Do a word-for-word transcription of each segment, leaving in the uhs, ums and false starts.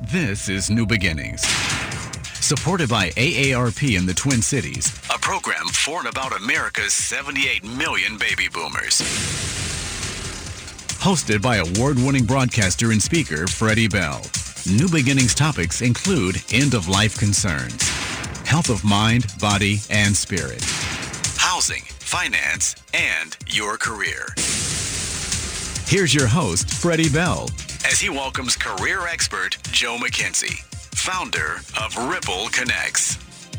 This is New Beginnings, supported by A A R P in the Twin Cities, a program for and about America's seventy-eight million baby boomers. Hosted by award-winning broadcaster and speaker Freddie Bell. New Beginnings topics include end-of-life concerns, health of mind, body, and spirit, housing, finance, and your career. Here's your host, Freddie Bell, as he welcomes career expert Joe McKenzie, founder of Ripple Connects.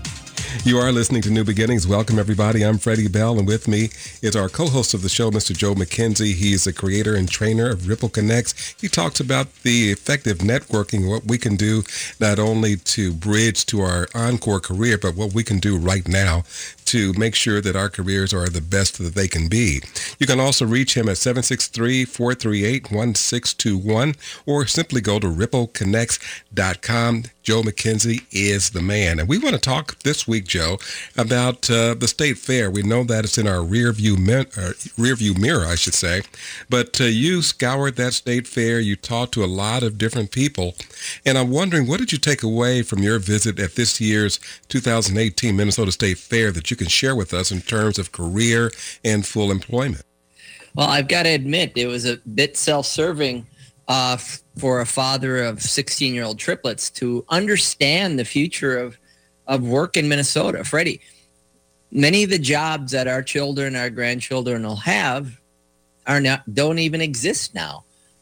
You are listening to New Beginnings. Welcome, everybody. I'm Freddie Bell, and with me is our co-host of the show, Mister Joe McKenzie. He's the creator and trainer of Ripple Connects. He talks about the effective networking, what we can do not only to bridge to our encore career, but what we can do right now to make sure that our careers are the best that they can be. You can also reach him at seven six three, four three eight, one six two one or simply go to ripple connects dot com. Joe McKenzie is the man. And we want to talk this week, Joe, about uh, the State Fair. We know that it's in our rear view, mi- uh, rear view mirror, I should say. But uh, you scoured that State Fair. You talked to a lot of different people. And I'm wondering, what did you take away from your visit at this year's two thousand eighteen Minnesota State Fair that you can share with us in terms of career and full employment? Well, I've got to admit, it was a bit self-serving uh, f- for a father of sixteen-year-old triplets to understand the future of, of work in Minnesota. Freddie, many of the jobs that our children, our grandchildren will have are not don't even exist now,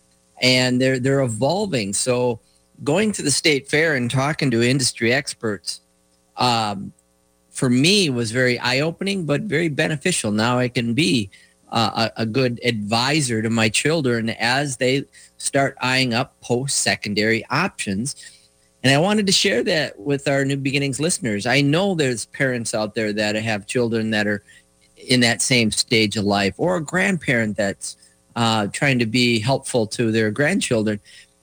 and they're they're evolving. So going to the State Fair and talking to industry experts, um, for me, was very eye-opening, but very beneficial. Now I can be uh, a, a good advisor to my children as they start eyeing up post-secondary options. And I wanted to share that with our New Beginnings listeners. I know there's parents out there that have children that are in that same stage of life, or a grandparent that's uh, trying to be helpful to their grandchildren.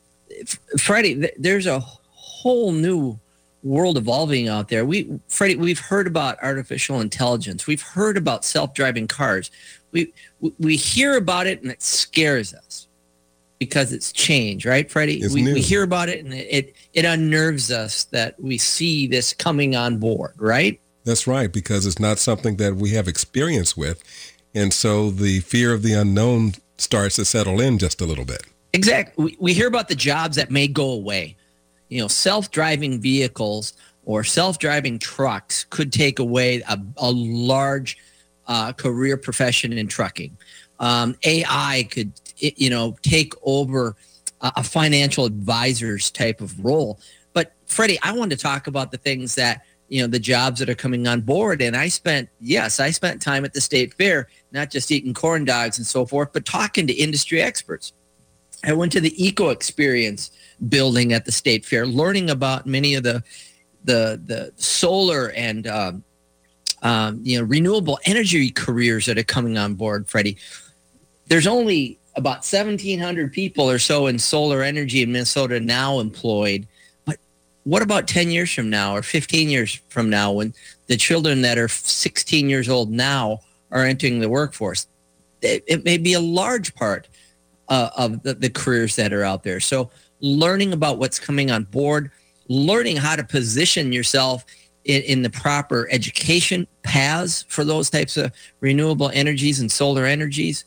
Freddie, th- there's a whole new world evolving out there. We, Freddie, we've heard about artificial intelligence. We've heard about self-driving cars. We we hear about it and it scares us because it's change, right, Freddie? It's we new. we hear about it and it, it it unnerves us that we see this coming on board, right? That's right, because it's not something that we have experience with. And so the fear of the unknown starts to settle in just a little bit. Exactly. We, we hear about the jobs that may go away. You know, self-driving vehicles or self-driving trucks could take away a, a large uh, career profession in trucking. Um, A I could, you know, take over a, a financial advisor's type of role. But Freddie, I wanted to talk about the things that, you know, the jobs that are coming on board. And I spent, yes, I spent time at the State Fair, not just eating corn dogs and so forth, but talking to industry experts. I went to the Eco Experience building at the State Fair, learning about many of the the the solar and um, um, you know renewable energy careers that are coming on board. Freddie, there's only about seventeen hundred people or so in solar energy in Minnesota now employed. But what about ten years from now or fifteen years from now, when the children that are sixteen years old now are entering the workforce? It, it may be a large part Uh, of the, the careers that are out there. So learning about what's coming on board, learning how to position yourself in, in the proper education paths for those types of renewable energies and solar energies.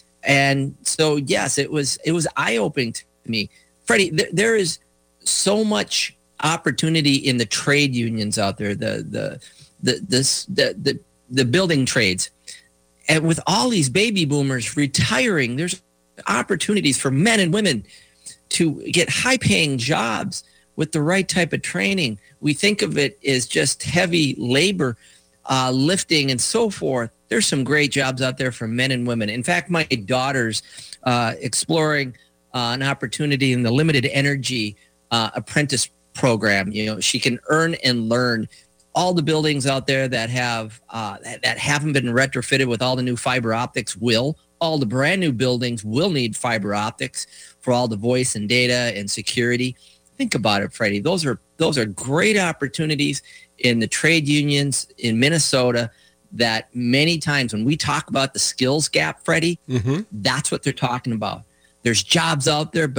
And so, yes, it was it was eye-opening to me. Freddie, th- there is so much opportunity in the trade unions out there, the the the this, the the the building trades. And with all these baby boomers retiring, there's opportunities for men and women to get high-paying jobs with the right type of training. We think of it as just heavy labor, uh, lifting and so forth. There's some great jobs out there for men and women. In fact, my daughter's uh, exploring uh, an opportunity in the limited energy uh, apprentice program. You know, she can earn and learn. All the buildings out there that have uh, that, that haven't been retrofitted with all the new fiber optics will. All the brand new buildings will need fiber optics for all the voice and data and security. Think about it, Freddie. Those are those are great opportunities in the trade unions in Minnesota that many times when we talk about the skills gap, Freddie, mm-hmm. that's what they're talking about. There's jobs out there, but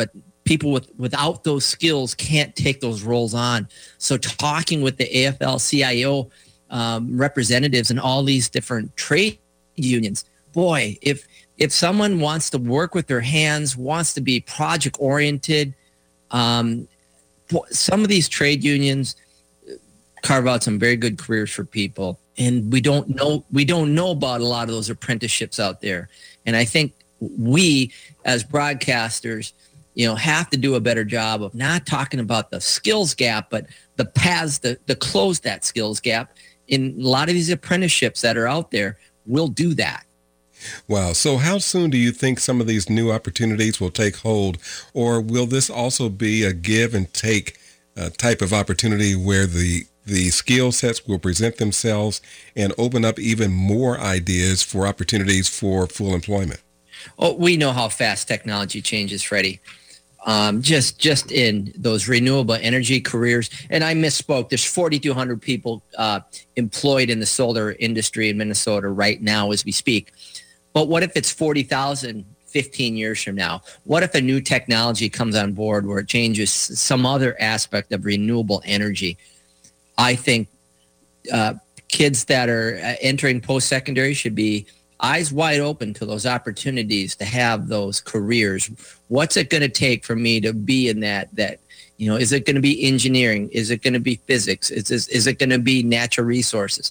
people with without those skills can't take those roles on. So talking with the A F L C I O um, representatives and all these different trade unions, boy, if if someone wants to work with their hands, wants to be project oriented, um, some of these trade unions carve out some very good careers for people. And we don't know we don't know about a lot of those apprenticeships out there. And I think we as broadcasters, you know, have to do a better job of not talking about the skills gap, but the paths to, to close that skills gap. In a lot of these apprenticeships that are out there will do that. Wow. So how soon do you think some of these new opportunities will take hold? Or will this also be a give and take uh, type of opportunity where the the skill sets will present themselves and open up even more ideas for opportunities for full employment? Oh, we know how fast technology changes, Freddie. Um, just just in those renewable energy careers. And I misspoke. There's forty-two hundred people uh, employed in the solar industry in Minnesota right now as we speak. But what if it's forty thousand fifteen years from now? What if a new technology comes on board where it changes some other aspect of renewable energy? I think uh, kids that are entering post-secondary should be eyes wide open to those opportunities to have those careers. What's it going to take for me to be in that, that, you know, is it going to be engineering? Is it going to be physics? Is, is, is it going to be natural resources?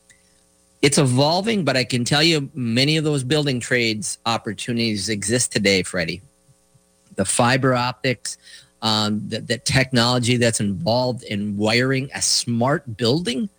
It's evolving, but I can tell you many of those building trades opportunities exist today, Freddie. The fiber optics, um, the, the technology that's involved in wiring a smart building.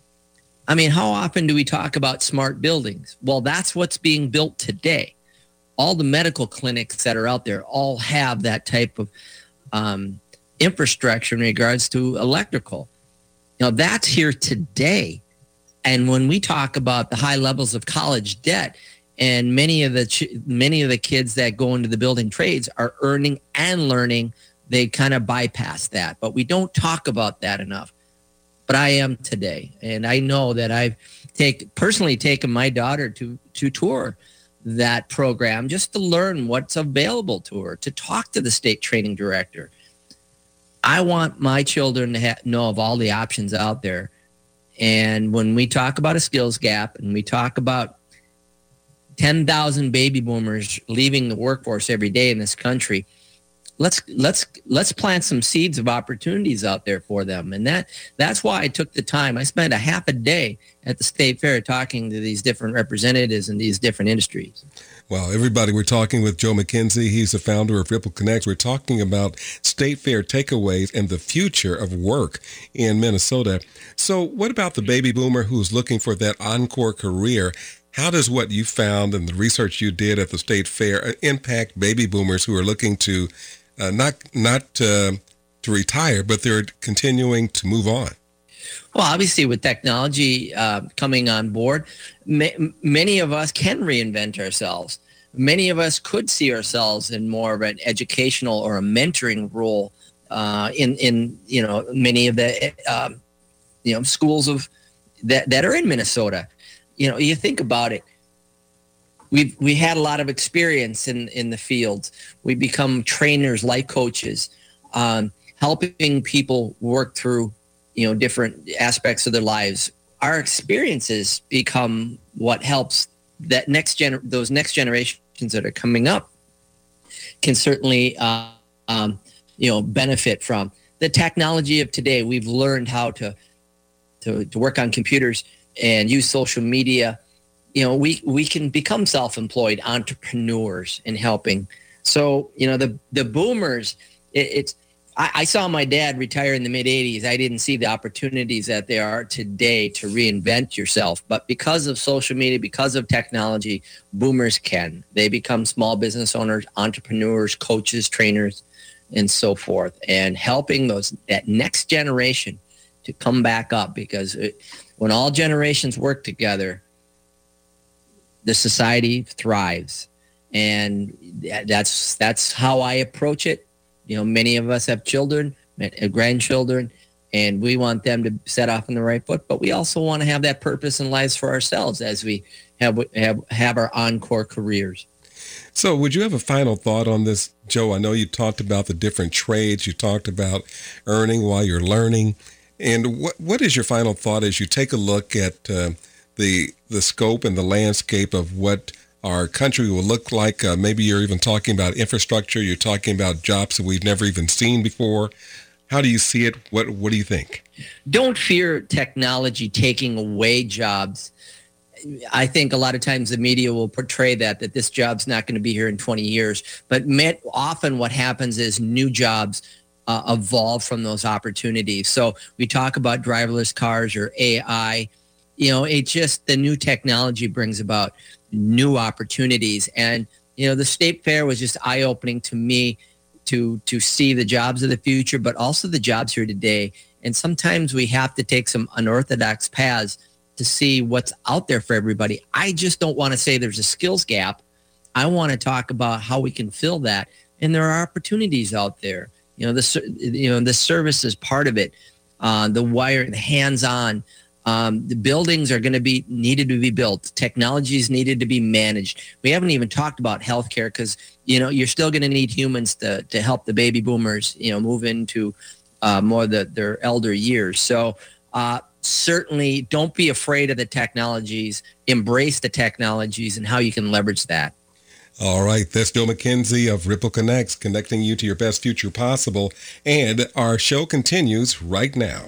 I mean, how often do we talk about smart buildings? Well, that's what's being built today. All the medical clinics that are out there all have that type of um, infrastructure in regards to electrical. You know, that's here today. And when we talk about the high levels of college debt, and many of the ch- many of the kids that go into the building trades are earning and learning, they kind of bypass that. But we don't talk about that enough. But I am today, and I know that I've take personally taken my daughter to to tour that program just to learn what's available to her, to talk to the state training director. I want my children to ha- know of all the options out there. And when we talk about a skills gap and we talk about ten thousand baby boomers leaving the workforce every day in this country, let's let's let's plant some seeds of opportunities out there for them. And that that's why I took the time. I spent a half a day at the state fair talking to these different representatives in these different industries. Well, everybody, we're talking with Joe McKenzie. He's the founder of Ripple Connects. We're talking about state fair takeaways and the future of work in Minnesota. So what about the baby boomer who's looking for that encore career? How does what you found and the research you did at the state fair impact baby boomers who are looking to uh, not not uh, to retire, but they're continuing to move on? Well, obviously, with technology uh, coming on board, ma- many of us can reinvent ourselves. Many of us could see ourselves in more of an educational or a mentoring role uh, in in you know many of the um, you know schools of that that are in Minnesota. You know, you think about it. We've we had a lot of experience in in the field. We become trainers, life coaches, um, helping people work through you know, different aspects of their lives. Our experiences become what helps that next gen, those next generations that are coming up can certainly, uh, um, you know, benefit from the technology of today. We've learned how to, to, to work on computers and use social media. You know, we, we can become self-employed entrepreneurs in helping. So, you know, the, the boomers, it, it's, I saw my dad retire in the mid eighties. I didn't see the opportunities that there are today to reinvent yourself. But because of social media, because of technology, boomers can. They become small business owners, entrepreneurs, coaches, trainers, and so forth. And helping those that next generation to come back up. Because it, when all generations work together, the society thrives. And that's that's how I approach it. You know, many of us have children, grandchildren, and we want them to set off on the right foot. But we also want to have that purpose in lives for ourselves as we have have, have our encore careers. So would you have a final thought on this, Joe? I know you talked about the different trades. You talked about earning while you're learning. And what what is your final thought as you take a look at uh, the the scope and the landscape of what our country will look like? Uh, maybe you're even talking about infrastructure. You're talking about jobs that we've never even seen before. How do you see it? What What do you think? Don't fear technology taking away jobs. I think a lot of times the media will portray that, that this job's not going to be here in twenty years. But met, often what happens is new jobs uh, evolve from those opportunities. So we talk about driverless cars or A I. You know, it just, the new technology brings about new opportunities. And, you know, the state fair was just eye-opening to me to to see the jobs of the future, but also the jobs here today. And sometimes we have to take some unorthodox paths to see what's out there for everybody. I just don't want to say there's a skills gap. I want to talk about how we can fill that. And there are opportunities out there. You know, the, you know, the service is part of it. Uh, the wire, the hands-on, um, the buildings are going to be needed to be built. Technologies needed to be managed. We haven't even talked about healthcare because, you know, you're still going to need humans to, to help the baby boomers, you know, move into uh, more of the, their elder years. So, uh, certainly don't be afraid of the technologies, embrace the technologies and how you can leverage that. All right. That's Joe McKenzie of Ripple Connects, connecting you to your best future possible. And our show continues right now.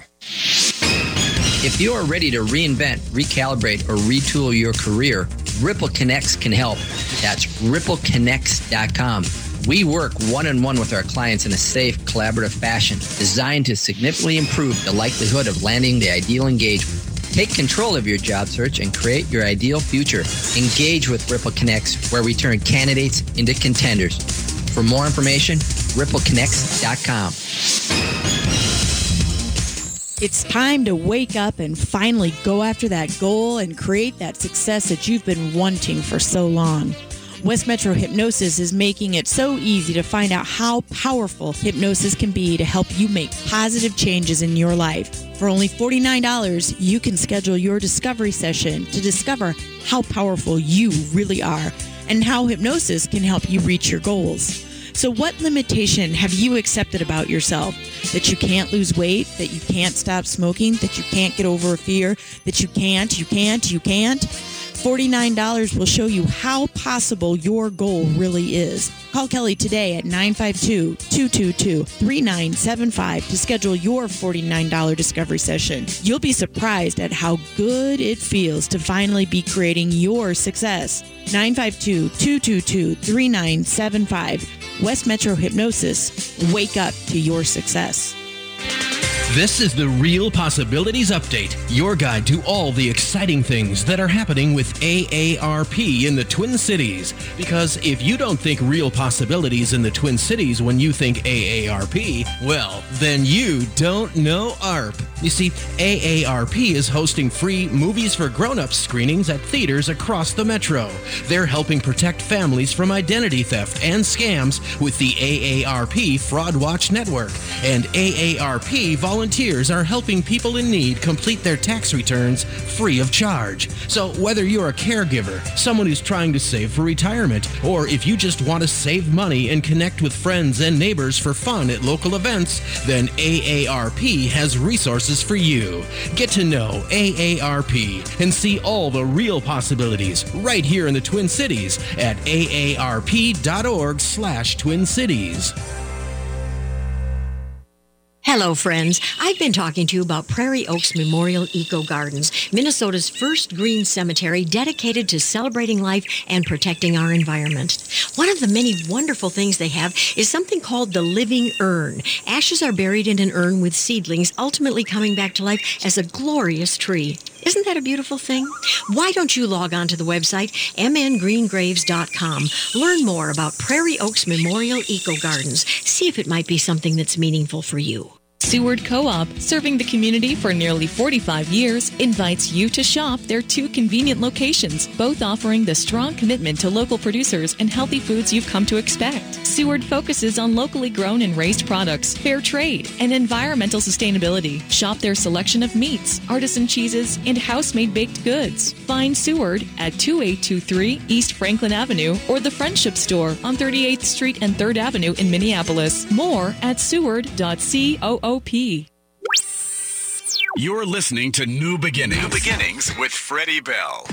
If you are ready to reinvent, recalibrate, or retool your career, Ripple Connects can help. That's ripple connects dot com. We work one-on-one with our clients in a safe, collaborative fashion designed to significantly improve the likelihood of landing the ideal engagement. Take control of your job search and create your ideal future. Engage with Ripple Connects, where we turn candidates into contenders. For more information, ripple connects dot com. It's time to wake up and finally go after that goal and create that success that you've been wanting for so long. West Metro Hypnosis is making it so easy to find out how powerful hypnosis can be to help you make positive changes in your life. For only forty-nine dollars, you can schedule your discovery session to discover how powerful you really are and how hypnosis can help you reach your goals. So what limitation have you accepted about yourself? That you can't lose weight, that you can't stop smoking, that you can't get over a fear, that you can't, you can't, you can't? forty-nine dollars will show you how possible your goal really is. Call Kelly today at nine five two, two two two, three nine seven five to schedule your forty-nine dollars discovery session. You'll be surprised at how good it feels to finally be creating your success. nine five two, two two two, three nine seven five. West Metro Hypnosis. Wake up to your success. This is the Real Possibilities Update, your guide to all the exciting things that are happening with A A R P in the Twin Cities. Because if you don't think real possibilities in the Twin Cities when you think A A R P, well, then you don't know A R P. You see, A A R P is hosting free Movies for Grown-Ups screenings at theaters across the metro. They're helping protect families from identity theft and scams with the A A R P Fraud Watch Network. And A A R P volunteers are helping people in need complete their tax returns free of charge. So whether you're a caregiver, someone who's trying to save for retirement, or if you just want to save money and connect with friends and neighbors for fun at local events, then A A R P has resources for you. Get to know A A R P and see all the real possibilities right here in the Twin Cities at A A R P dot org slash Twin Cities. Hello, friends. I've been talking to you about Prairie Oaks Memorial Eco Gardens, Minnesota's first green cemetery dedicated to celebrating life and protecting our environment. One of the many wonderful things they have is something called the living urn. Ashes are buried in an urn with seedlings ultimately coming back to life as a glorious tree. Isn't that a beautiful thing? Why don't you log on to the website m n green graves dot com. Learn more about Prairie Oaks Memorial Eco Gardens. See if it might be something that's meaningful for you. Seward Co-op, serving the community for nearly forty-five years, invites you to shop their two convenient locations, both offering the strong commitment to local producers and healthy foods you've come to expect. Seward focuses on locally grown and raised products, fair trade, and environmental sustainability. Shop their selection of meats, artisan cheeses, and house-made baked goods. Find Seward at twenty-eight twenty-three East Franklin Avenue or the Friendship Store on thirty-eighth Street and third Avenue in Minneapolis. More at seward dot coop. You're listening to New Beginnings. New Beginnings with Freddie Bell.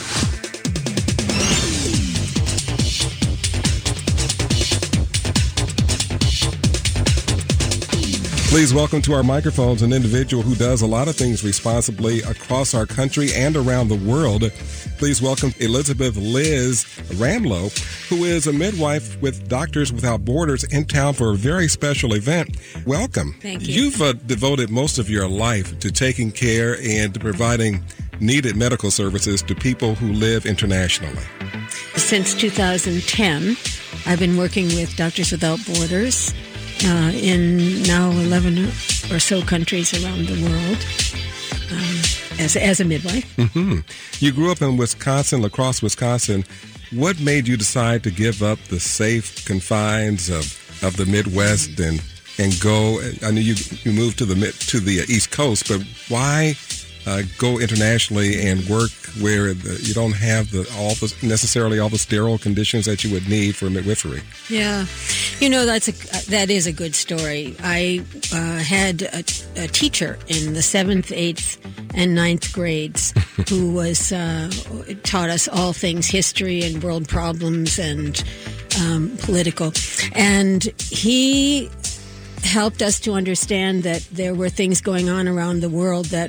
Please welcome to our microphones an individual who does a lot of things responsibly across our country and around the world. Please welcome Elizabeth Liz Ramlow, who is a midwife with Doctors Without Borders in town for a very special event. Welcome. Thank you. You've uh, devoted most of your life to taking care and to providing needed medical services to people who live internationally. Since two thousand ten, I've been working with Doctors Without Borders uh, in now eleven or so countries around the world um, as, as a midwife. Mm-hmm. You grew up in Wisconsin, La Crosse, Wisconsin. What made you decide to give up the safe confines of, of the Midwest and and go? I know you you moved to the mid, to the East Coast, but why uh, go internationally and work where the, you don't have the all the necessarily all the sterile conditions that you would need for midwifery? Yeah, you know that's a that is a good story. I uh, had a, a teacher in the seventh, eighth, and ninth grades who was uh, taught us all things history and world problems and um, political, and he helped us to understand that there were things going on around the world that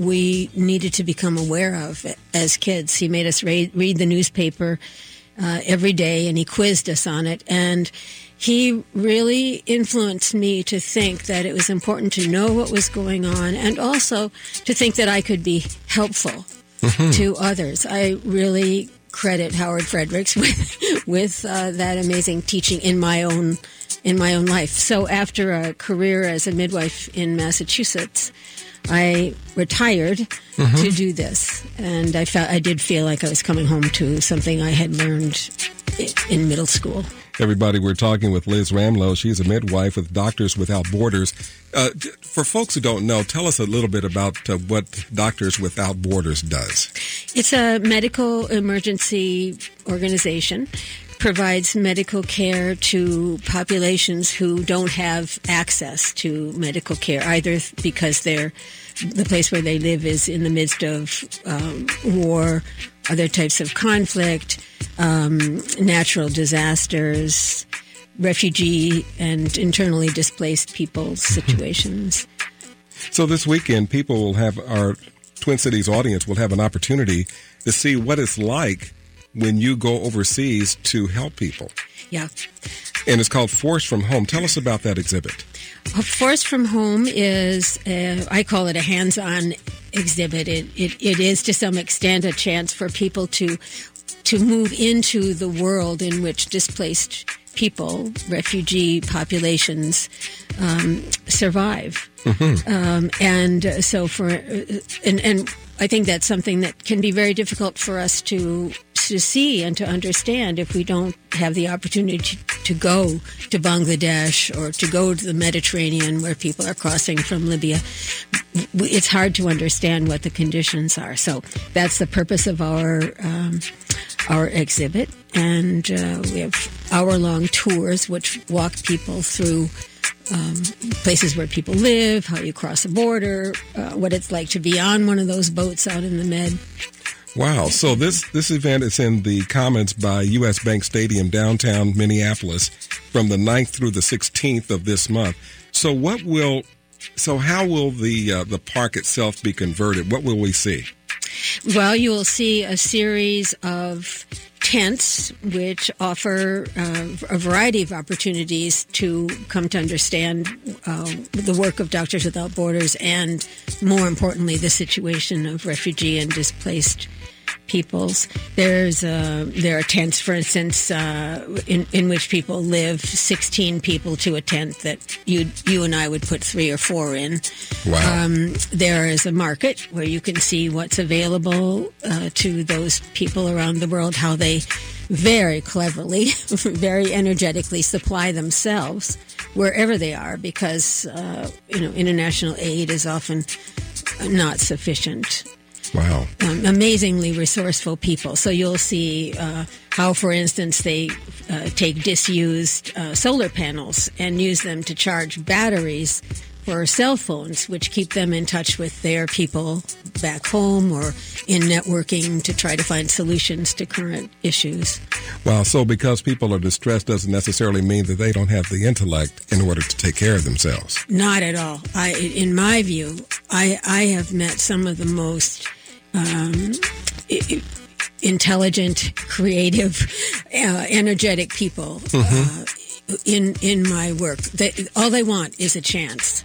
we needed to become aware of as kids. He made us read, read the newspaper uh, every day, and he quizzed us on it. And he really influenced me to think that it was important to know what was going on and also to think that I could be helpful mm-hmm. to others. I really credit Howard Fredericks with, with uh, that amazing teaching in my own in my own life. So after a career as a midwife in Massachusetts, I retired mm-hmm. to do this. And I felt I did feel like I was coming home to something I had learned in middle school. Everybody, we're talking with Liz Ramlow. She's a midwife with Doctors Without Borders. Uh, for folks who don't know, tell us a little bit about uh, what Doctors Without Borders does. It's a medical emergency organization. Provides medical care to populations who don't have access to medical care, either because they're the place where they live is in the midst of um, war, other types of conflict, um, natural disasters, refugee and internally displaced people's situations. So this weekend, people will have, our Twin Cities audience will have an opportunity to see what it's like when you go overseas to help people. Yeah. And it's called Force from Home. Tell us about that exhibit. Force from Home is, a, I call it a hands-on exhibit. It, it it is to some extent a chance for people to to move into the world in which displaced people, refugee populations, um, survive. Mm-hmm. Um, and so for, and, and I think that's something that can be very difficult for us to to see and to understand if we don't have the opportunity to, to go to Bangladesh or to go to the Mediterranean where people are crossing from Libya. It's hard to understand what the conditions are. So that's the purpose of our um, our exhibit. And uh, we have hour-long tours which walk people through Um, places where people live, how you cross a border, uh, what it's like to be on one of those boats out in the Med. Wow. So this, this event is in the Commons by U S Bank Stadium, downtown Minneapolis, from the ninth through the sixteenth of this month. So what will, so how will the uh, the park itself be converted? What will we see? Well, you will see a series of tents which offer uh, a variety of opportunities to come to understand uh, the work of Doctors Without Borders and, more importantly, the situation of refugee and displaced peoples. There's uh, there are tents, for instance, uh, in in which people live, sixteen people to a tent that you you and I would put three or four in. Wow. Um, there is a market where you can see what's available uh, to those people around the world, how they very cleverly, very energetically supply themselves wherever they are, because uh, you know international aid is often not sufficient. Wow. Um, amazingly resourceful people. So you'll see uh, how, for instance, they uh, take disused uh, solar panels and use them to charge batteries for cell phones, which keep them in touch with their people back home or in networking to try to find solutions to current issues. Wow. So because people are distressed doesn't necessarily mean that they don't have the intellect in order to take care of themselves. Not at all. I, in my view, I, I have met some of the most um, intelligent, creative, uh, energetic people mm-hmm. uh, in in my work. They, all they want is a chance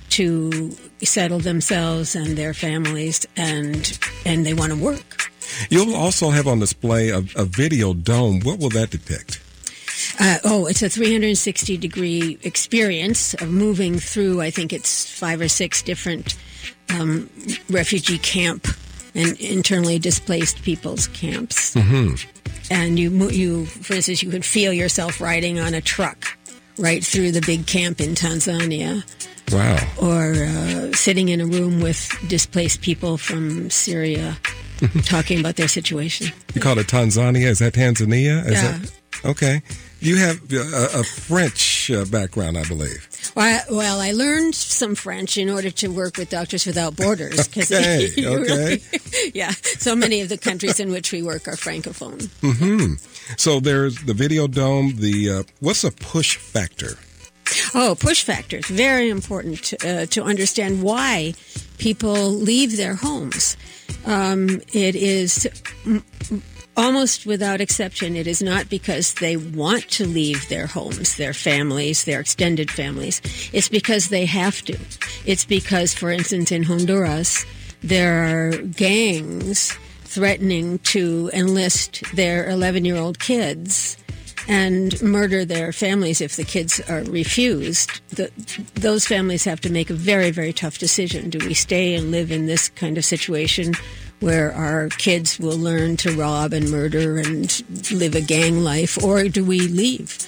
to settle themselves and their families, and and they want to work. You'll also have on display a, a video dome. What will that depict? Uh, oh, it's a three hundred sixty degree experience of moving through, I think it's five or six different um, refugee camp and internally displaced people's camps. Mm-hmm. And you, you, for instance, you could feel yourself riding on a truck right through the big camp in Tanzania. Wow. Or uh, sitting in a room with displaced people from Syria talking about their situation. You call it Tanzania? Is that Tanzania? Is yeah. That, okay. You have a, a French uh, background, I believe. Well I, well, I learned some French in order to work with Doctors Without Borders. Okay, okay. Really, yeah, so many of the countries in which we work are Francophone. Mm-hmm. So there's the Video Dome. The uh, what's a push factor? Oh, push factor is very important to, uh, to understand why people leave their homes. Um, it is m- almost without exception, it is not because they want to leave their homes, their families, their extended families. It's because they have to. It's because, for instance, in Honduras, there are gangs threatening to enlist their eleven-year-old kids and murder their families if the kids are refused. The, those families have to make a very, very tough decision. Do we stay and live in this kind of situation where our kids will learn to rob and murder and live a gang life, or do we leave?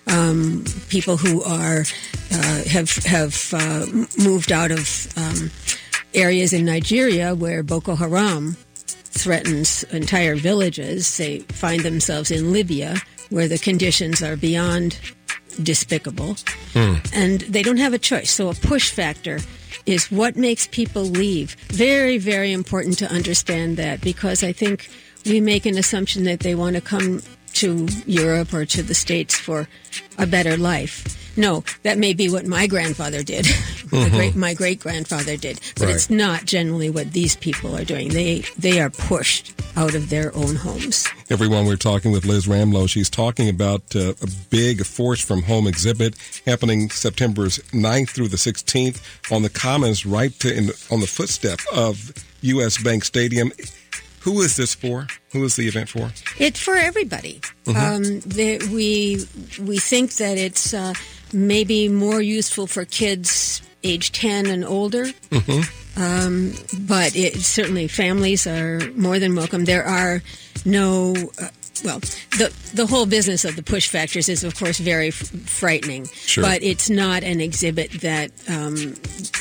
Um, people who are uh, have have uh, moved out of um, areas in Nigeria where Boko Haram threatens entire villages, they find themselves in Libya, where the conditions are beyond despicable, mm. and they don't have a choice. So a push factor is what makes people leave. Very, very important to understand that, because I think we make an assumption that they want to come to Europe or to the States for a better life. No, that may be what my grandfather did, mm-hmm. my great my great grandfather did, but right. It's not generally what these people are doing. They they are pushed out of their own homes. Everyone, we're talking with Liz Ramlow. She's talking about uh, a big Force from Home exhibit happening September ninth through the sixteenth on the Commons, right to, in, on the footstep of U S Bank Stadium. Who is this for? Who is the event for? It's for everybody. Mm-hmm. Um, they, we we think that it's uh, maybe more useful for kids age ten and older. Mm-hmm. Um, but it, certainly families are more than welcome. There are no... Uh, well, the the whole business of the push factors is, of course, very f- frightening. Sure. But it's not an exhibit that um,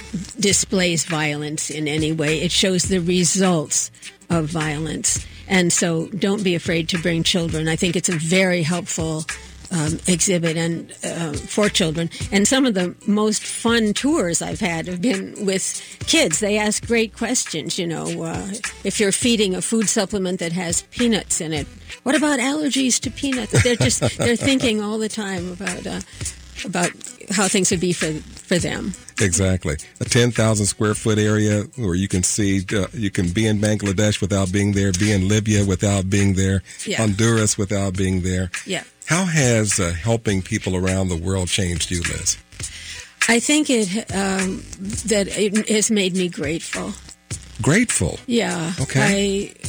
displays violence in any way. It shows the results of violence. And so don't be afraid to bring children. I think it's a very helpful um, exhibit and uh, for children. And some of the most fun tours I've had have been with kids. They ask great questions, you know, uh, if you're feeding a food supplement that has peanuts in it, what about allergies to peanuts? They're just, they're thinking all the time about uh, about how things would be for for them. Exactly. A ten thousand square foot area where you can see, uh, you can be in Bangladesh without being there, be in Libya without being there, yeah. Honduras without being there. Yeah. How has uh, helping people around the world changed you, Liz? I think it um, that it has made me grateful. Grateful? Yeah. Okay. I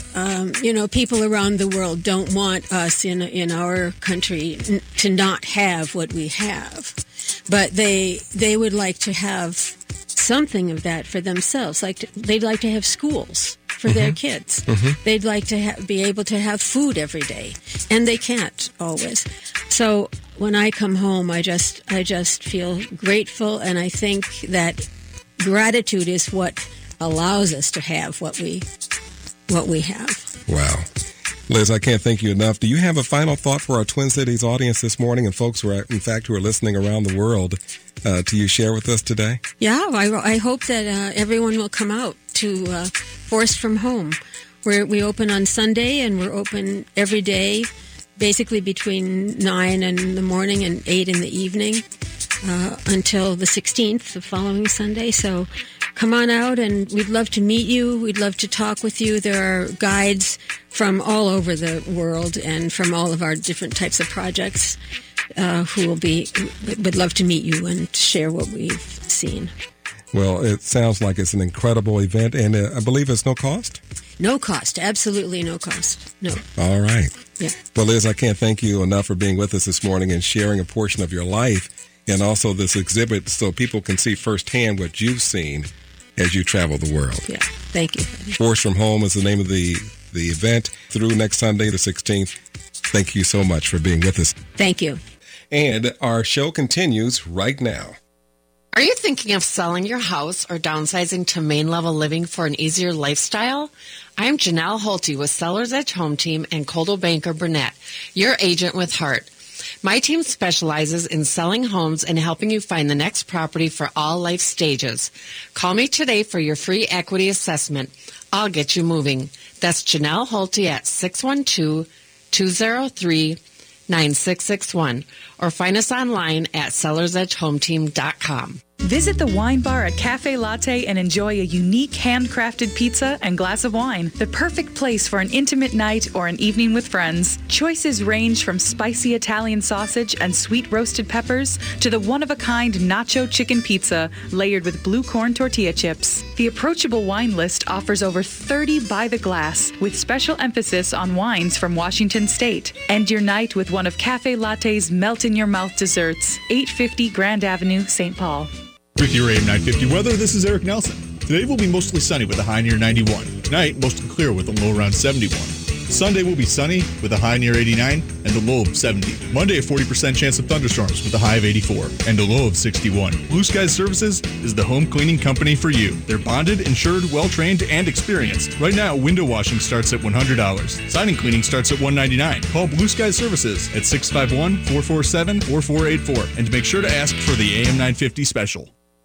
um, you know, people around the world don't want us in in our country n- to not have what we have, but they they would like to have something of that for themselves. Like to, they'd like to have schools for mm-hmm. their kids. Mm-hmm. They'd like to ha- be able to have food every day, and they can't always. So when I come home, I just I just feel grateful, and I think that gratitude is what allows us to have what we what we have. Wow. Liz, I can't thank you enough. Do you have a final thought for our Twin Cities audience this morning and folks who are, in fact, who are listening around the world uh, to you share with us today? Yeah, I, I hope that uh, everyone will come out to uh, Force from Home. We're, we open on Sunday, and we're open every day, basically between nine in the morning and eight in the evening uh, until the sixteenth, the following Sunday. So come on out, and we'd love to meet you. We'd love to talk with you. There are guides from all over the world and from all of our different types of projects uh, who will be would love to meet you and share what we've seen. Well, it sounds like it's an incredible event, and uh, I believe it's no cost? No cost. Absolutely no cost. No. All right. Yeah. Well, Liz, I can't thank you enough for being with us this morning and sharing a portion of your life and also this exhibit so people can see firsthand what you've seen as you travel the world. Yeah, thank you. Force from Home is the name of the, the event through next Sunday, the sixteenth. Thank you so much for being with us. Thank you. And our show continues right now. Are you thinking of selling your house or downsizing to main level living for an easier lifestyle? I'm Janelle Holte with Sellers Edge Home Team and Coldwell Banker Burnett, your agent with heart. My team specializes in selling homes and helping you find the next property for all life stages. Call me today for your free equity assessment. I'll get you moving. That's Janelle Holte at six one two, two zero three, nine six six one or find us online at sellers edge home team dot com. Visit the wine bar at Cafe Latte and enjoy a unique handcrafted pizza and glass of wine. The perfect place for an intimate night or an evening with friends. Choices range from spicy Italian sausage and sweet roasted peppers to the one-of-a-kind nacho chicken pizza layered with blue corn tortilla chips. The approachable wine list offers over thirty by the glass with special emphasis on wines from Washington State. End your night with one of Cafe Latte's melt-in-your-mouth desserts. eight fifty Grand Avenue, Saint Paul. With your A M nine fifty weather, this is Eric Nelson. Today will be mostly sunny with a high near ninety-one. Tonight, mostly clear with a low around seventy-one. Sunday will be sunny with a high near eighty-nine and a low of seventy. Monday, a forty percent chance of thunderstorms with a high of eighty-four and a low of sixty-one. Blue Skies Services is the home cleaning company for you. They're bonded, insured, well-trained, and experienced. Right now, window washing starts at one hundred dollars. Siding cleaning starts at one hundred ninety-nine dollars. Call Blue Skies Services at six five one, four four seven, four four eight four and make sure to ask for the A M nine fifty special.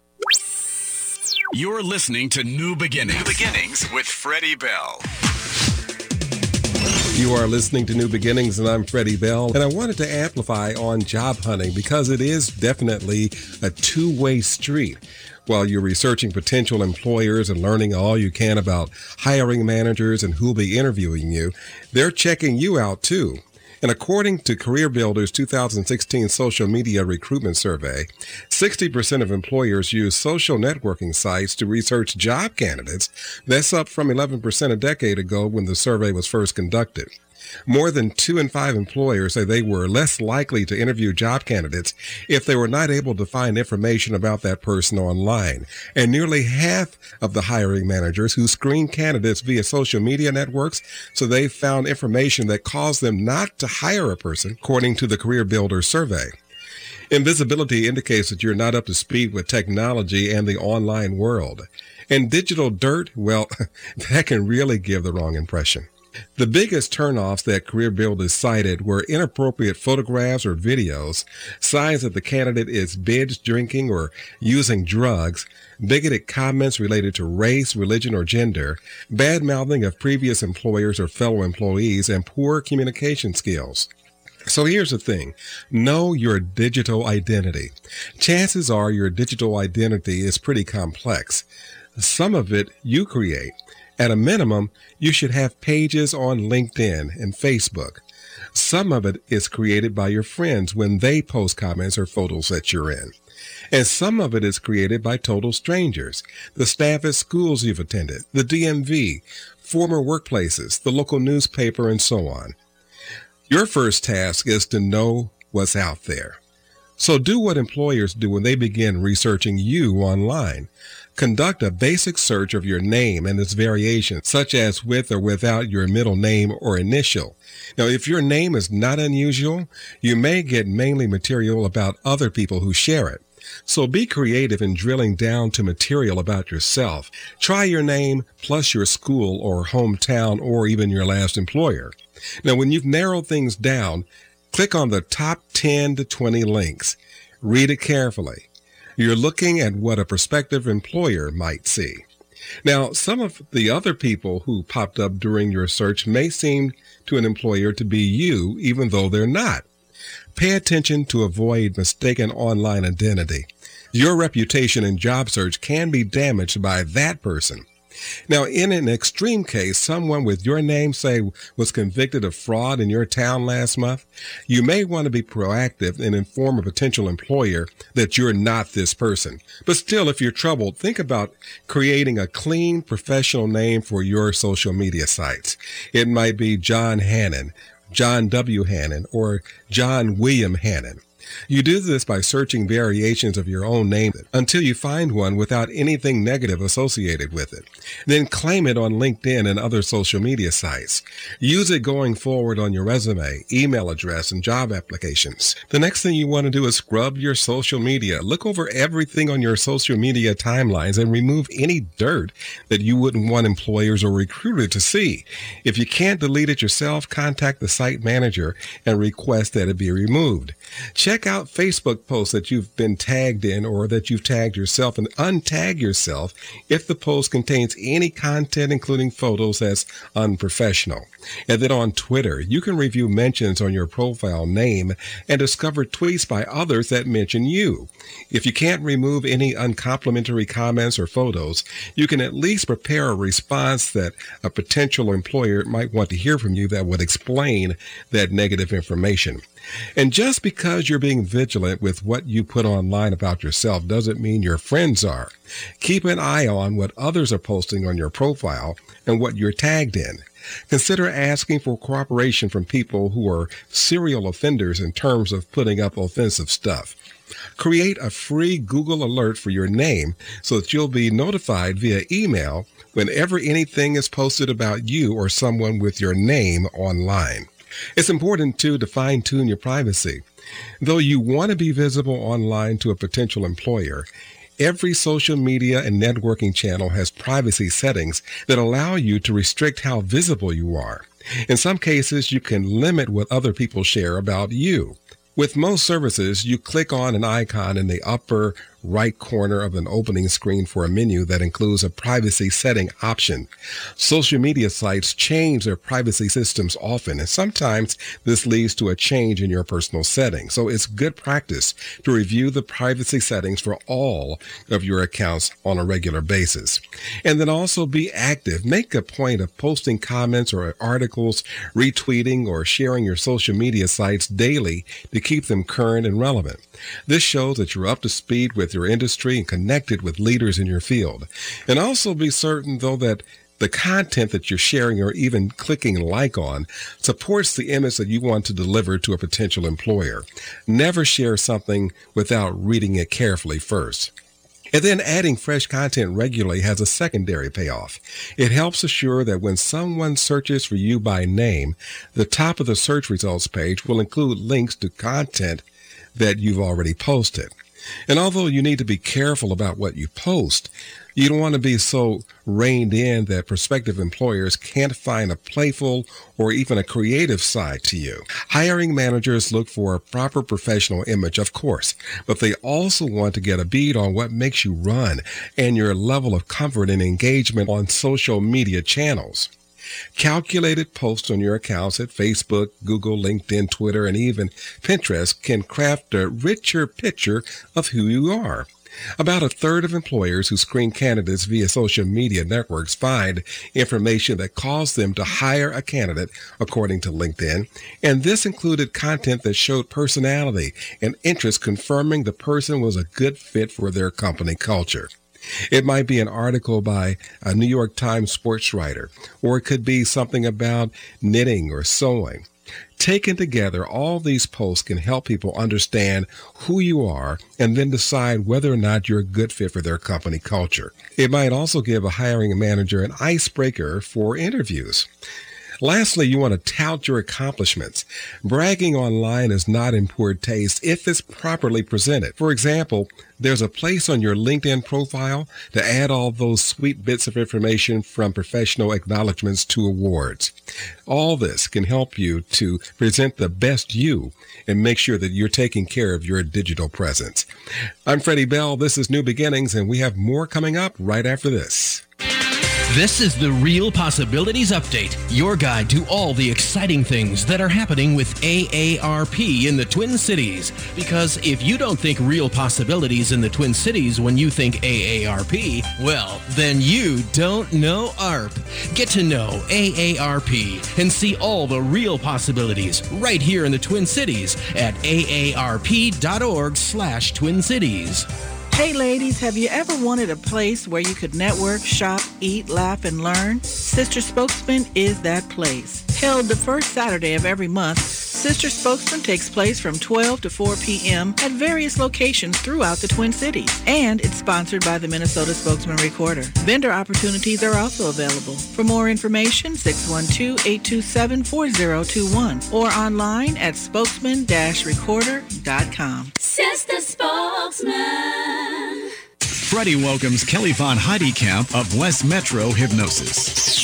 You're listening to New Beginnings. New Beginnings with Freddie Bell. You are listening to New Beginnings, and I'm Freddie Bell. And I wanted to amplify on job hunting because it is definitely a two-way street. While you're researching potential employers and learning all you can about hiring managers and who'll be interviewing you, they're checking you out too. And according to CareerBuilder's two thousand sixteen social media recruitment survey, sixty percent of employers use social networking sites to research job candidates. That's up from eleven percent a decade ago when the survey was first conducted. More than two in five employers say they were less likely to interview job candidates if they were not able to find information about that person online. And nearly half of the hiring managers who screen candidates via social media networks, so they found information that caused them not to hire a person, according to the CareerBuilder survey. Invisibility indicates that you're not up to speed with technology and the online world. And digital dirt, well, that can really give the wrong impression. The biggest turnoffs that CareerBuilder cited were inappropriate photographs or videos, signs that the candidate is binge drinking or using drugs, bigoted comments related to race, religion, or gender, bad-mouthing of previous employers or fellow employees, and poor communication skills. So here's the thing. Know your digital identity. Chances are your digital identity is pretty complex. Some of it you create. At a minimum, you should have pages on LinkedIn and Facebook. Some of it is created by your friends when they post comments or photos that you're in. And some of it is created by total strangers, the staff at schools you've attended, the D M V, former workplaces, the local newspaper, and so on. Your first task is to know what's out there. So do what employers do when they begin researching you online. Conduct a basic search of your name and its variations, such as with or without your middle name or initial. Now, if your name is not unusual, you may get mainly material about other people who share it. So be creative in drilling down to material about yourself. Try your name plus your school or hometown or even your last employer. Now, when you've narrowed things down, click on the top ten to twenty links. Read it carefully. You're looking at what a prospective employer might see. Now, some of the other people who popped up during your search may seem to an employer to be you, even though they're not. Pay attention to avoid mistaken online identity. Your reputation in job search can be damaged by that person. Now, in an extreme case, someone with your name, say, was convicted of fraud in your town last month, you may want to be proactive and inform a potential employer that you're not this person. But still, if you're troubled, think about creating a clean, professional name for your social media sites. It might be John Hannon, John W. Hannon, or John William Hannon. You do this by searching variations of your own name until you find one without anything negative associated with it. Then claim it on LinkedIn and other social media sites. Use it going forward on your resume, email address, and job applications. The next thing you want to do is scrub your social media. Look over everything on your social media timelines and remove any dirt that you wouldn't want employers or recruiters to see. If you can't delete it yourself, contact the site manager and request that it be removed. Check out Facebook posts that you've been tagged in or that you've tagged yourself and untag yourself if the post contains any content, including photos, that's unprofessional. And then on Twitter, you can review mentions on your profile name and discover tweets by others that mention you. If you can't remove any uncomplimentary comments or photos, you can at least prepare a response that a potential employer might want to hear from you that would explain that negative information. And just because you're being vigilant with what you put online about yourself doesn't mean your friends are. Keep an eye on what others are posting on your profile and what you're tagged in. Consider asking for cooperation from people who are serial offenders in terms of putting up offensive stuff. Create a free Google alert for your name so that you'll be notified via email whenever anything is posted about you or someone with your name online. It's important, too, to fine-tune your privacy. Though you want to be visible online to a potential employer, every social media and networking channel has privacy settings that allow you to restrict how visible you are. In some cases, you can limit what other people share about you. With most services, you click on an icon in the upper right corner of an opening screen for a menu that includes a privacy setting option. Social media sites change their privacy systems often, and sometimes this leads to a change in your personal settings. So it's good practice to review the privacy settings for all of your accounts on a regular basis. And then also be active. Make a point of posting comments or articles, retweeting, or sharing your social media sites daily to keep them current and relevant. This shows that you're up to speed with your industry and connected with leaders in your field. And also be certain, though, that the content that you're sharing or even clicking like on supports the image that you want to deliver to a potential employer. Never share something without reading it carefully first. And then adding fresh content regularly has a secondary payoff. It helps assure that when someone searches for you by name, the top of the search results page will include links to content that you've already posted. And although you need to be careful about what you post, you don't want to be so reined in that prospective employers can't find a playful or even a creative side to you. Hiring managers look for a proper professional image, of course, but they also want to get a bead on what makes you run and your level of comfort and engagement on social media channels. Calculated posts on your accounts at Facebook, Google, LinkedIn, Twitter, and even Pinterest can craft a richer picture of who you are. About a third of employers who screen candidates via social media networks find information that caused them to hire a candidate, according to LinkedIn, and this included content that showed personality and interest, confirming the person was a good fit for their company culture. It might be an article by a New York Times sports writer, or it could be something about knitting or sewing. Taken together, all these posts can help people understand who you are and then decide whether or not you're a good fit for their company culture. It might also give a hiring manager an icebreaker for interviews. Lastly, you want to tout your accomplishments. Bragging online is not in poor taste if it's properly presented. For example, there's a place on your LinkedIn profile to add all those sweet bits of information from professional acknowledgments to awards. All this can help you to present the best you and make sure that you're taking care of your digital presence. I'm Freddie Bell. This is New Beginnings, and we have more coming up right after this. This is the Real Possibilities Update, your guide to all the exciting things that are happening with A A R P in the Twin Cities. Because if you don't think real possibilities in the Twin Cities when you think A A R P, well, then you don't know A R P. Get to know A A R P and see all the real possibilities right here in the Twin Cities at aarp.org slash Twin Cities. Hey ladies, have you ever wanted a place where you could network, shop, eat, laugh, and learn? Sister Spokesman is that place. Held the first Saturday of every month, Sister Spokesman takes place from twelve to four p.m. at various locations throughout the Twin Cities. And it's sponsored by the Minnesota Spokesman Recorder. Vendor opportunities are also available. For more information, six one two, eight two seven, four zero two one or online at spokesman dash recorder dot com. Sister Spokesman. Freddie welcomes Kelly Von Heidekamp of West Metro Hypnosis.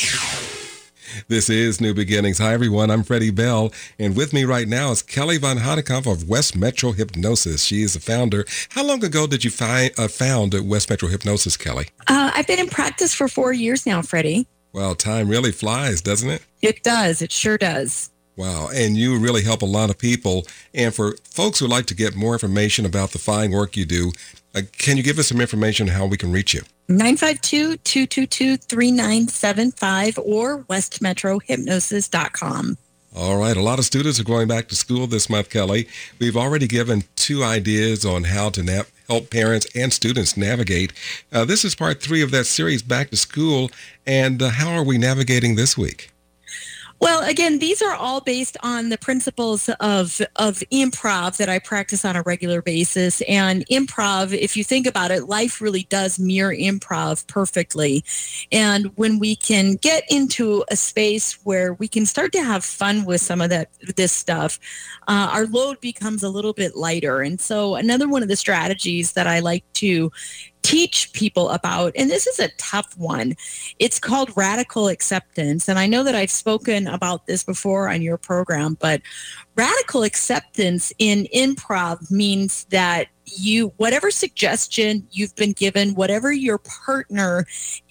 This is New Beginnings. Hi, everyone. I'm Freddie Bell, and with me right now is Kelly Von Heidekamp of West Metro Hypnosis. She is the founder. How long ago did you find, uh, found West Metro Hypnosis, Kelly? Uh, I've been in practice for four years now, Freddie. Well, time really flies, doesn't it? It does. It sure does. Wow. And you really help a lot of people. And for folks who like to get more information about the fine work you do, uh, can you give us some information on how we can reach you? nine five two, two two two, three nine seven five or west metro hypnosis dot com. All right. A lot of students are going back to school this month, Kelly. We've already given two ideas on how to na- help parents and students navigate. Uh, this is part three of that series, Back to School. And uh, how are we navigating this week? Well, again, these are all based on the principles of of improv that I practice on a regular basis. And improv, if you think about it, life really does mirror improv perfectly. And when we can get into a space where we can start to have fun with some of that this stuff, uh, our load becomes a little bit lighter. And so another one of the strategies that I like to teach people about, and this is a tough one, it's called radical acceptance. And I know that I've spoken about this before on your program, but radical acceptance in improv means that you, whatever suggestion you've been given, whatever your partner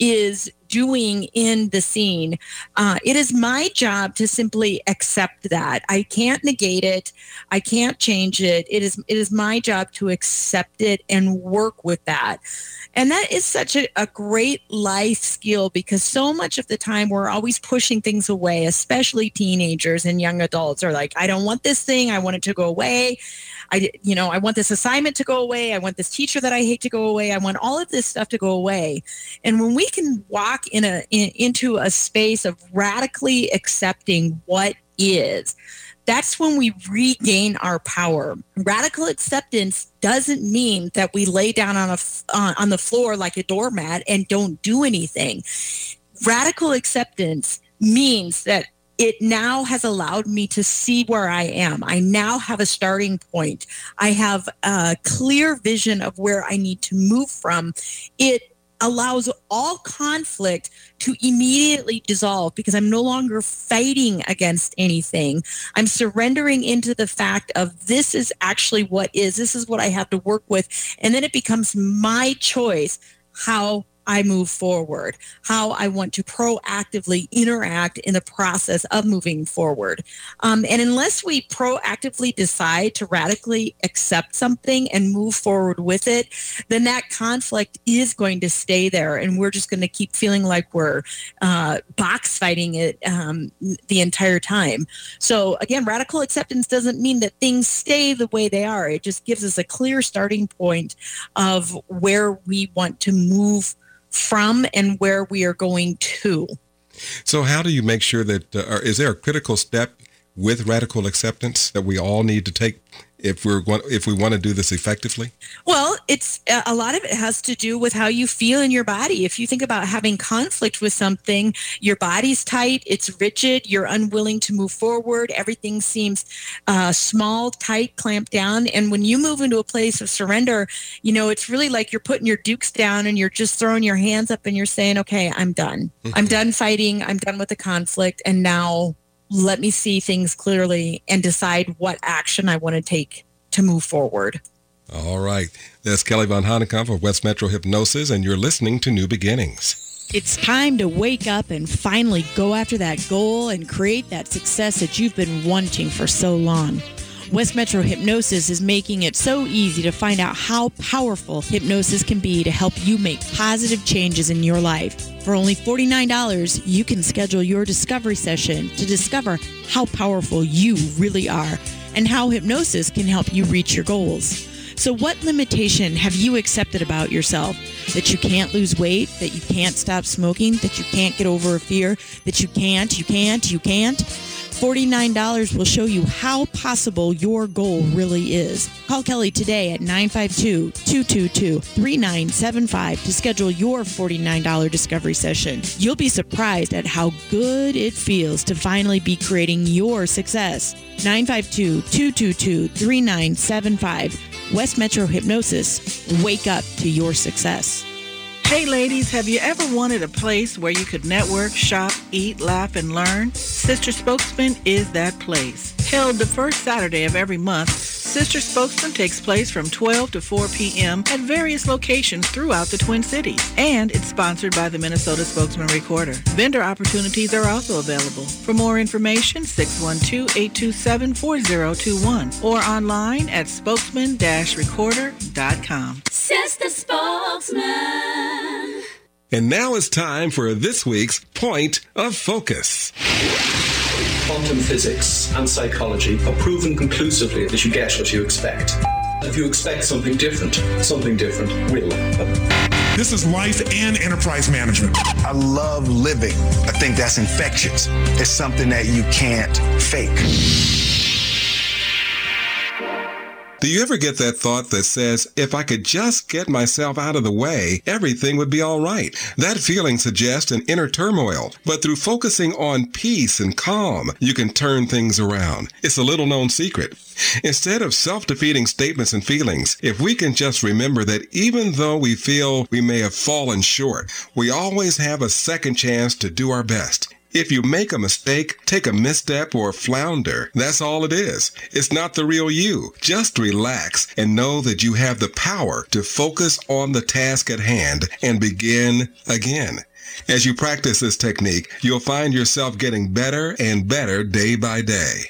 is doing in the scene, uh, it is my job to simply accept that. I can't negate it. I can't change it. It is it is my job to accept it and work with that. And that is such a, a great life skill, because so much of the time we're always pushing things away, especially teenagers and young adults are like, I don't want this thing. I want it to go away. I, you know, I want this assignment to go away. I want this teacher that I hate to go away. I want all of this stuff to go away. And when we can walk in a in, into a space of radically accepting what is, that's when we regain our power. Radical acceptance doesn't mean that we lay down on a uh, on the floor like a doormat and don't do anything. Radical acceptance means that it now has allowed me to see where I am. I now have a starting point. I have a clear vision of where I need to move from. It allows all conflict to immediately dissolve, because I'm no longer fighting against anything. I'm surrendering into the fact of this is actually what is. This is what I have to work with. And then it becomes my choice how I move forward, how I want to proactively interact in the process of moving forward. Um, and unless we proactively decide to radically accept something and move forward with it, then that conflict is going to stay there. And we're just going to keep feeling like we're uh, box fighting it um, the entire time. So again, radical acceptance doesn't mean that things stay the way they are. It just gives us a clear starting point of where we want to move from and where we are going to. So how do you make sure that, uh, or is there a critical step with radical acceptance that we all need to take if we're going, if we want to do this effectively? Well, it's a lot of it has to do with how you feel in your body. If you think about having conflict with something, your body's tight, it's rigid, you're unwilling to move forward, everything seems uh, small, tight, clamped down. And when you move into a place of surrender, you know, it's really like you're putting your dukes down and you're just throwing your hands up and you're saying, okay, I'm done. I'm done fighting. I'm done with the conflict. And now let me see things clearly and decide what action I want to take to move forward. All right. That's Kelly Von Hanekamp of West Metro Hypnosis, and you're listening to New Beginnings. It's time to wake up and finally go after that goal and create that success that you've been wanting for so long. West Metro Hypnosis is making it so easy to find out how powerful hypnosis can be to help you make positive changes in your life. For only forty-nine dollars, you can schedule your discovery session to discover how powerful you really are and how hypnosis can help you reach your goals. So what limitation have you accepted about yourself? That you can't lose weight, that you can't stop smoking, that you can't get over a fear, that you can't, you can't, you can't? forty-nine dollars will show you how possible your goal really is. Call Kelly today at nine five two, two two two, three nine seven five to schedule your forty-nine dollars discovery session. You'll be surprised at how good it feels to finally be creating your success. nine five two, two two two, three nine seven five. West Metro Hypnosis. Wake up to your success. Hey ladies, have you ever wanted a place where you could network, shop, eat, laugh, and learn? Sister Spokesman is that place. Held the first Saturday of every month, Sister Spokesman takes place from twelve to four p.m. at various locations throughout the Twin Cities. And it's sponsored by the Minnesota Spokesman Recorder. Vendor opportunities are also available. For more information, six one two, eight two seven, four zero two one or online at spokesman dash recorder dot com. Sister Spokesman. And now it's time for this week's Point of Focus. Quantum physics and psychology have proven conclusively that you get what you expect. If you expect something different, something different will happen. This is life and enterprise management. I love living. I think that's infectious. It's something that you can't fake. Do you ever get that thought that says, if I could just get myself out of the way, everything would be all right? That feeling suggests an inner turmoil, but through focusing on peace and calm, you can turn things around. It's a little-known secret. Instead of self-defeating statements and feelings, if we can just remember that even though we feel we may have fallen short, we always have a second chance to do our best. If you make a mistake, take a misstep, or flounder, that's all it is. It's not the real you. Just relax and know that you have the power to focus on the task at hand and begin again. As you practice this technique, you'll find yourself getting better and better day by day.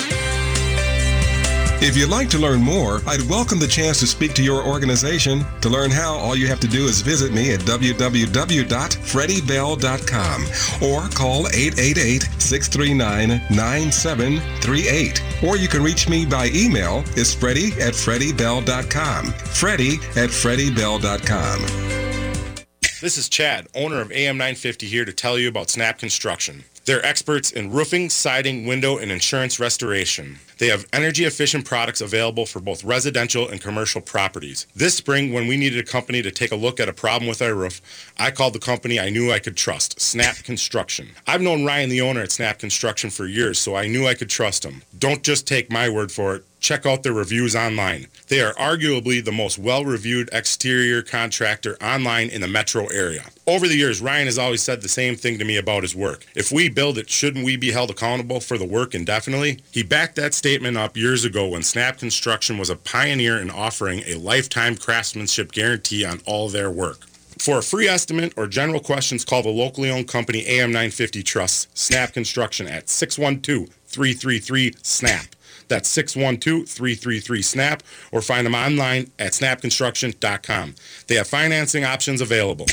If you'd like to learn more, I'd welcome the chance to speak to your organization. To learn how, all you have to do is visit me at w w w dot freddie bell dot com or call eight eight eight, six three nine, nine seven three eight. Or you can reach me by email. It's freddie at freddie bell dot com. freddie at freddie bell dot com. This is Chad, owner of A M nine fifty, here to tell you about Snap Construction. They're experts in roofing, siding, window, and insurance restoration. They have energy-efficient products available for both residential and commercial properties. This spring, when we needed a company to take a look at a problem with our roof, I called the company I knew I could trust, Snap Construction. I've known Ryan, the owner at Snap Construction, for years, so I knew I could trust him. Don't just take my word for it. Check out their reviews online. They are arguably the most well-reviewed exterior contractor online in the metro area. Over the years, Ryan has always said the same thing to me about his work. If we build it, shouldn't we be held accountable for the work indefinitely? He backed that statement up years ago when Snap Construction was a pioneer in offering a lifetime craftsmanship guarantee on all their work. For a free estimate or general questions, call the locally owned company A M nine fifty Trust, Snap Construction at six one two, three three three, SNAP. That's six one two, three three three, SNAP, or find them online at snap construction dot com. They have financing options available.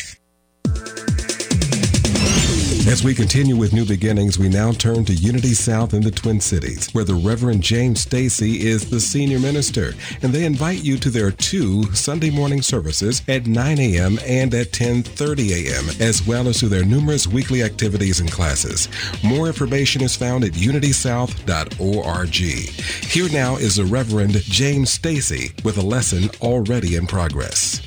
As we continue with New Beginnings, we now turn to Unity South in the Twin Cities, where the Reverend James Stacy is the senior minister, and they invite you to their two Sunday morning services at nine a.m. and at ten thirty a.m., as well as to their numerous weekly activities and classes. More information is found at unity south dot org. Here now is the Reverend James Stacy with a lesson already in progress.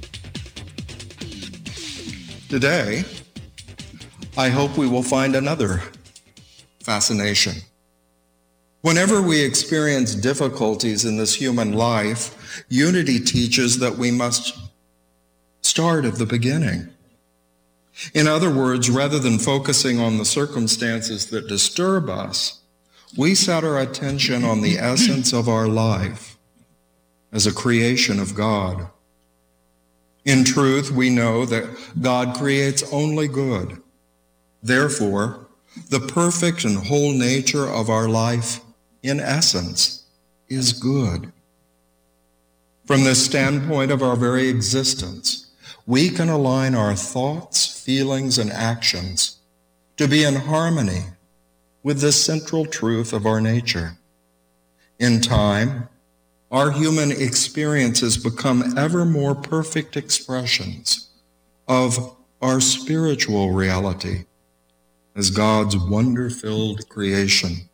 Today, I hope we will find another fascination. Whenever we experience difficulties in this human life, Unity teaches that we must start at the beginning. In other words, rather than focusing on the circumstances that disturb us, we set our attention on the essence of our life as a creation of God. In truth, we know that God creates only good. Therefore, the perfect and whole nature of our life, in essence, is good. From the standpoint of our very existence, we can align our thoughts, feelings, and actions to be in harmony with the central truth of our nature. In time, our human experiences become ever more perfect expressions of our spiritual reality as God's wonder-filled creation.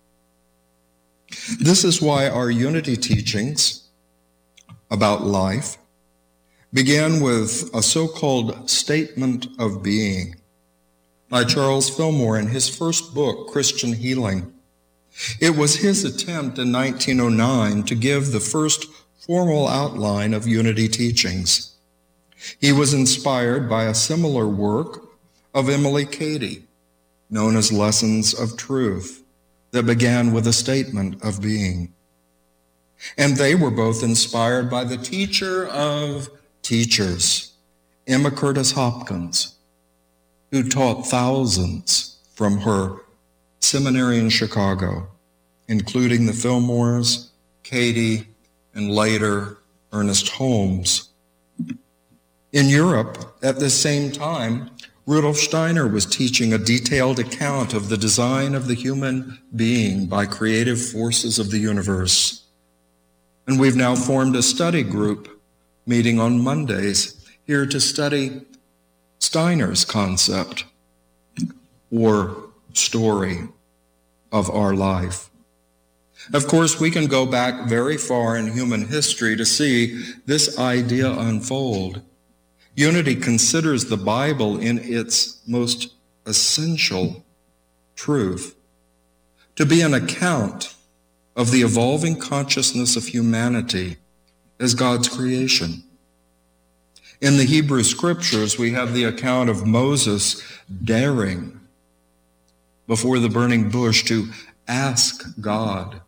This is why our Unity teachings about life began with a so-called statement of being by Charles Fillmore in his first book, Christian Healing. It was his attempt in nineteen oh nine to give the first formal outline of Unity teachings. He was inspired by a similar work of Emily Cady, known as Lessons of Truth, that began with a statement of being. And they were both inspired by the teacher of teachers, Emma Curtis Hopkins, who taught thousands from her seminary in Chicago, including the Fillmores, Cady, and later Ernest Holmes. In Europe, at the same time, Rudolf Steiner was teaching a detailed account of the design of the human being by creative forces of the universe. And we've now formed a study group meeting on Mondays here to study Steiner's concept or story of our life. Of course, we can go back very far in human history to see this idea unfold. Unity considers the Bible in its most essential truth to be an account of the evolving consciousness of humanity as God's creation. In the Hebrew Scriptures, we have the account of Moses daring before the burning bush to ask God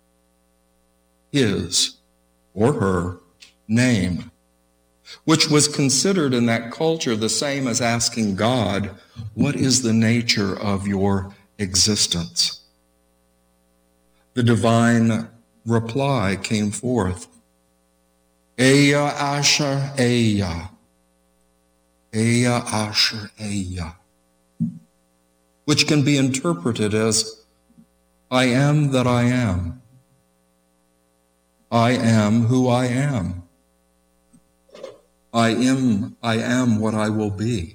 his or her name, which was considered in that culture the same as asking God, what is the nature of your existence? The divine reply came forth, Eya Asher Eya, Eya Asher Eya, which can be interpreted as, I am that I am. I am who I am. I am, I am what I will be.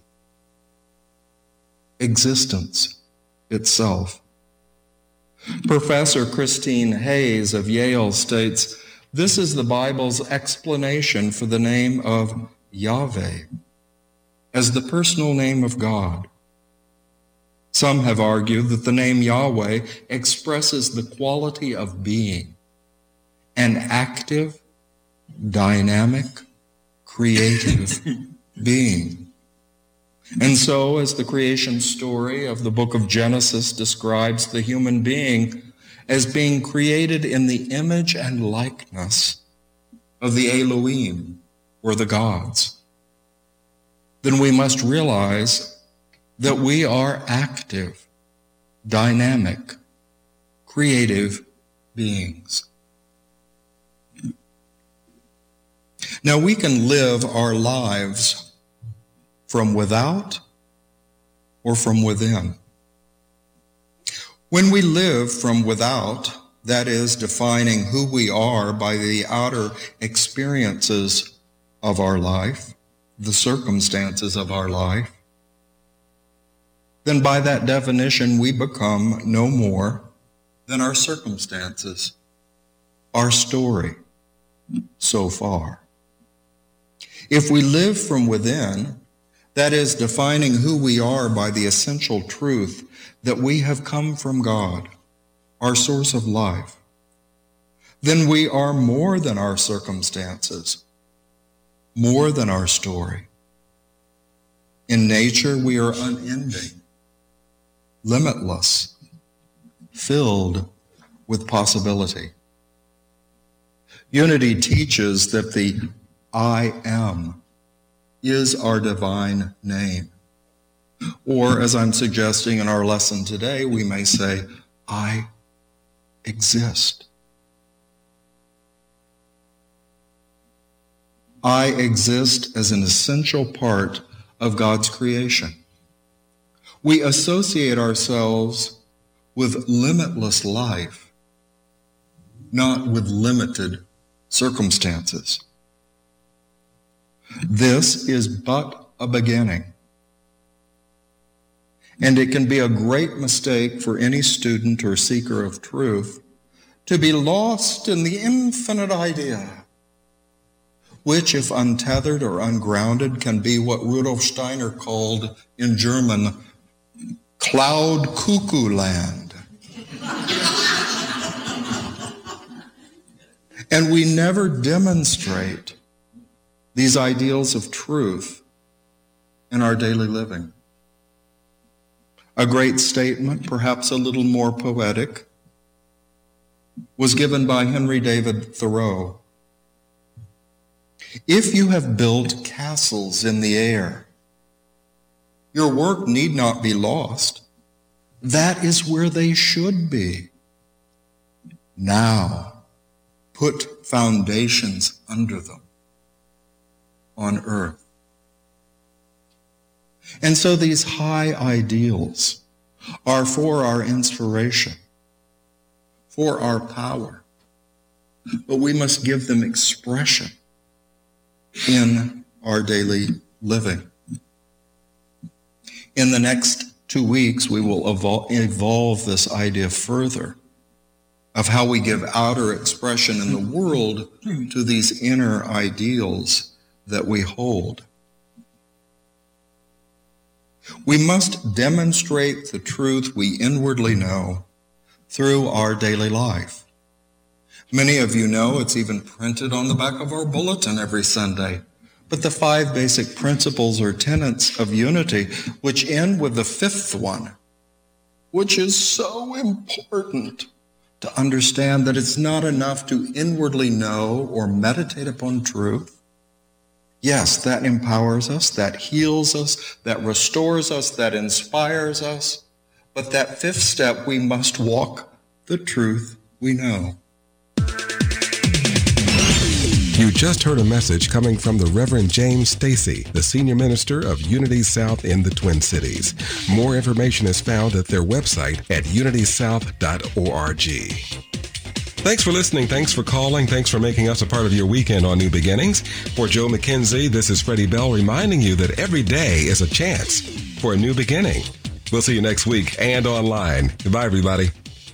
Existence itself. Professor Christine Hayes of Yale states, this is the Bible's explanation for the name of Yahweh as the personal name of God. Some have argued that the name Yahweh expresses the quality of being, an active, dynamic, creative being. And so, as the creation story of the book of Genesis describes the human being as being created in the image and likeness of the Elohim, or the gods. then we must realize that we are active, dynamic, creative beings. Now, we can live our lives from without or from within. When we live from without, that is, defining who we are by the outer experiences of our life, the circumstances of our life, then by that definition we become no more than our circumstances, our story so far. If we live from within, that is, defining who we are by the essential truth that we have come from God, our source of life, then we are more than our circumstances, more than our story. In nature, we are unending, limitless, filled with possibility. Unity teaches that the I am is our divine name. Or, as I'm suggesting in our lesson today, we may say, I exist. I exist as an essential part of God's creation. We associate ourselves with limitless life, not with limited circumstances. This is but a beginning. And it can be a great mistake for any student or seeker of truth to be lost in the infinite idea, which, if untethered or ungrounded, can be what Rudolf Steiner called in German, cloud cuckoo land. And we never demonstrate these ideals of truth in our daily living. A great statement, perhaps a little more poetic, was given by Henry David Thoreau. If you have built castles in the air, your work need not be lost. That is where they should be. Now, put foundations under them on earth. And so these high ideals are for our inspiration, for our power, but we must give them expression in our daily living. In the next two weeks, we will evol- evolve this idea further of how we give outer expression in the world to these inner ideals that we hold. We must demonstrate the truth we inwardly know through our daily life. Many of you know it's even printed on the back of our bulletin every Sunday. But the five basic principles or tenets of unity, which end with the fifth one, which is so important to understand that it's not enough to inwardly know or meditate upon truth. Yes, that empowers us, that heals us, that restores us, that inspires us. But that fifth step, we must walk the truth we know. You just heard a message coming from the Reverend James Stacy, the Senior Minister of Unity South in the Twin Cities. More information is found at their website at unity south dot org. Thanks for listening. Thanks for calling. Thanks for making us a part of your weekend on New Beginnings. For Joe McKenzie, this is Freddie Bell reminding you that every day is a chance for a new beginning. We'll see you next week and online. Goodbye, everybody.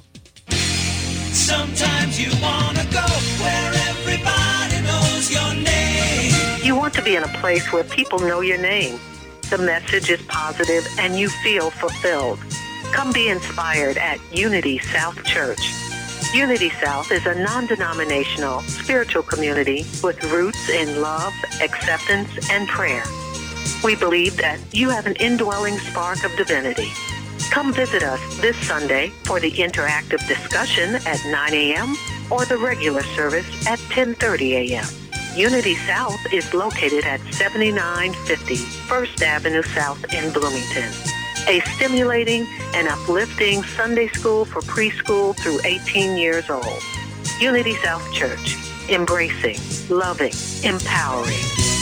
Sometimes you want to go where everybody knows your name. You want to be in a place where people know your name. The message is positive and you feel fulfilled. Come be inspired at Unity South Church. Unity South is a non-denominational spiritual community with roots in love, acceptance, and prayer. We believe that you have an indwelling spark of divinity. Come visit us this Sunday for the interactive discussion at nine a.m. or the regular service at ten thirty a.m. Unity South is located at seventy-nine fifty First Avenue South in Bloomington. A stimulating and uplifting Sunday school for preschool through eighteen years old. Unity South Church, embracing, loving, empowering.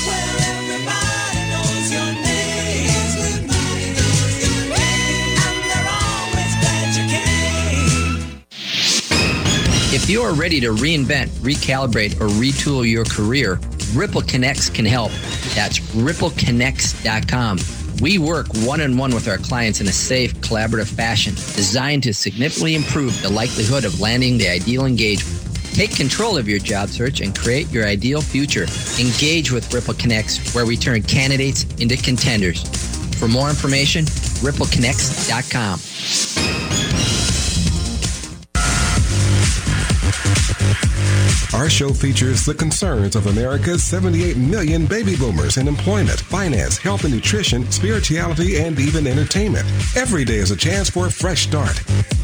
If you are ready to reinvent, recalibrate, or retool your career, Ripple Connects can help. That's ripple connects dot com. We work one-on-one with our clients in a safe, collaborative fashion designed to significantly improve the likelihood of landing the ideal engagement. Take control of your job search and create your ideal future. Engage with Ripple Connects, where we turn candidates into contenders. For more information, ripple connects dot com. Our show features the concerns of America's seventy-eight million baby boomers in employment, finance, health and nutrition, spirituality, and even entertainment. Every day is a chance for a fresh start.